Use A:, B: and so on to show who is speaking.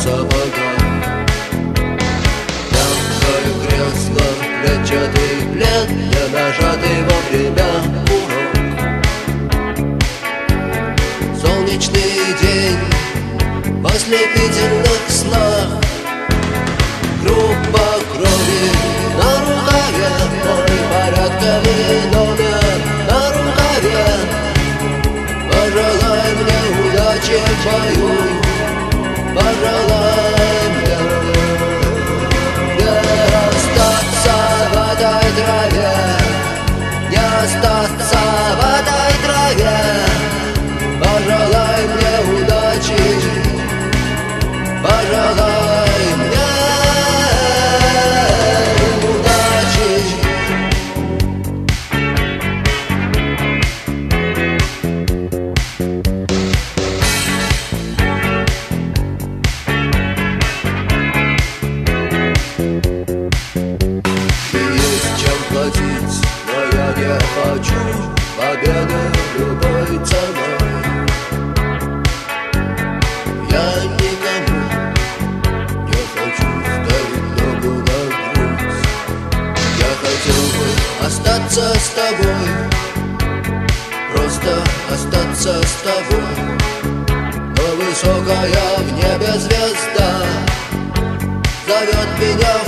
A: сапогах. Мягкое кресло, клетчатый плед, не нажатый вовремя курок. Солнечный день в ослепительных снах. Группа крови на рукаве, мой порядковый номер на рукаве. Пожелай мне удачи в бою, пожелай мне не остаться в этой траве, не остаться в этой траве. Пожелай мне удачи, пожелай мне платить, но я не хочу победы любой ценой. Я никому не хочу ставить ногу на грудь. Я хотел бы остаться с тобой, просто остаться с тобой. Но высокая в небе звезда зовет меня в